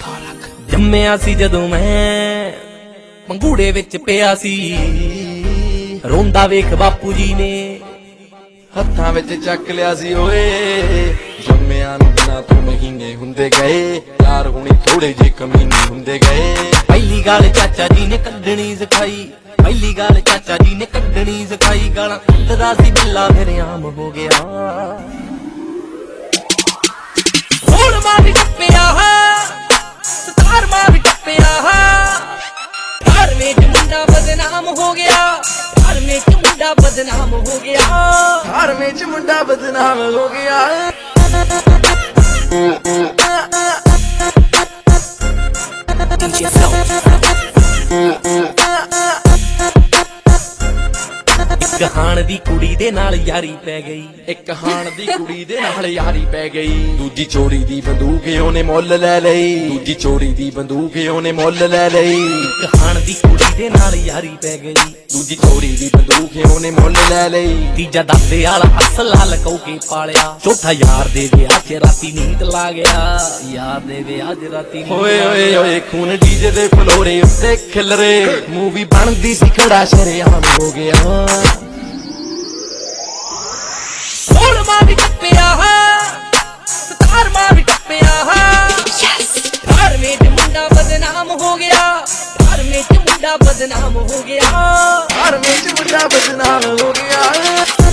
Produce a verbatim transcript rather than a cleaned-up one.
ਜੰਮਿਆ ਸੀ ਜਦੋਂ ਮੈਂ ਪੰਗੂੜੇ ਵਿੱਚ ਪਿਆ ਸੀ, ਰੋਂਦਾ ਵੇਖ ਬਾਪੂ ਜੀ ਨੇ ਹੱਥਾਂ ਵਿੱਚ ਚੱਕ ਲਿਆ ਸੀ ਓਏ। ਜੰਮਿਆਂ ਨੂੰ ਬਿਨਾਂ ਤੋਂ ਮਹੀਨੇ ਹੁੰਦੇ ਗਏ, ਯਾਰ ਹੁਣੀ ਥੋੜੇ ਜਿਹੇ ਕਮੀਨੇ ਹੁੰਦੇ ਗਏ। ਪਹਿਲੀ ਗੱਲ ਚਾਚਾ ਜੀ ਨੇ ਕੱਢਣੀ ਸਿਖਾਈ, ਪਹਿਲੀ ਗੱਲ ਚਾਚਾ ਜੀ ਨੇ ਕੱਢਣੀ ਸਿਖਾਈ। ਗਾਲਾਂ ਕੱਢਦਾ ਸੀ ਬਿੱਲਾ ਫਿਰ ਆਮ ਹੋ ਗਿਆ। ਹੁਣ ਮਾਂ ਵੀ ਟੱਪਿਆ ਸਤਾਰ ਮਾਂ ਵੀ ਟੱਪਿਆ, ਅਠਾਰਵੇਂ ਚ ਮੁੰਡਾ ਬਦਨਾਮ ਹੋ ਗਿਆ, ਅਠਾਰਵੇਂ ਚ ਮੁੰਡਾ ਬਦਨਾਮ ਹੋ ਗਿਆ, ਅਠਾਰਵੇਂ ਚ ਮੁੰਡਾ ਬਦਨਾਮ ਹੋ ਗਿਆ। ਇੱਕ ਹਾਣ ਦੀ ਕੁੜੀ ਦੇ ਨਾਲ ਯਾਰੀ ਪੈ ਗਈ, ਇੱਕ ਹਾਣ ਦੀ ਕੁੜੀ ਦੇ ਨਾਲ ਯਾਰੀ ਪੈ ਗਈ। ਦੂਜੀ ਚੋਰੀ ਦੀ ਬੰਦੂਕ ਉਹਨੇ ਮੁੱਲ ਲੈ ਲਈ, ਦੂਜੀ ਚੋਰੀ ਦੀ ਬੰਦੂਕ ਉਹਨੇ ਮੁੱਲ ਲੈ ਲਈ। ਇੱਕ ਹਾਣ ਦੀ ਕੁੜੀ ਦੇ ਨਾਲ ਯਾਰੀ ਪੈ ਗਈ, ਦੂਜੀ ਚੋਰੀ ਦੀ ਬੰਦੂਕ ਉਹਨੇ ਮੁੱਲ ਲੈ ਲਈ। ਤੀਜਾ ਦਾਦੇ ਵਾਲਾ ਅਸਲਾ ਲਕੋ ਕੇ ਪਾਲਿਆ, ਚੌਥਾ ਯਾਰ ਦੇ ਵਿਆਹ ਚ ਰਾਤੀ ਨੀਂਦ ਲਾ ਗਿਆ, ਯਾਰ ਦੇ ਵਿਆਹ ਚ ਰਾਤੀ ਨੀਂਦ ਓਏ ਓਏ ਓਏ ਖੂਨ ਡੀਜੇ ਦੇ ਫਲੋਰੇ ਉੱਤੇ ਖਿਲਰੇ, ਮੂਵੀ ਬਣਦੀ ਸੀ ਖੜਾ ਸ਼ਰੇਆਮ ਹੋ ਗਿਆ। ਸੋਲ ਮਾਂ ਵੀ ਟੱਪਿਆ ਸਤਾਰ ਮਾਂ ਵੀ ਟੱਪਿਆ, ਅਠਾਰਵੇਂ ਚ ਮੁੰਡਾ ਬਦਨਾਮ ਹੋ ਗਿਆ, ਅਠਾਰਵੇਂ ਚ ਮੁੰਡਾ ਬਦਨਾਮ ਹੋ ਗਿਆ, ਅਠਾਰਵੇਂ ਚ ਮੁੰਡਾ ਬਦਨਾਮ ਹੋ ਗਿਆ।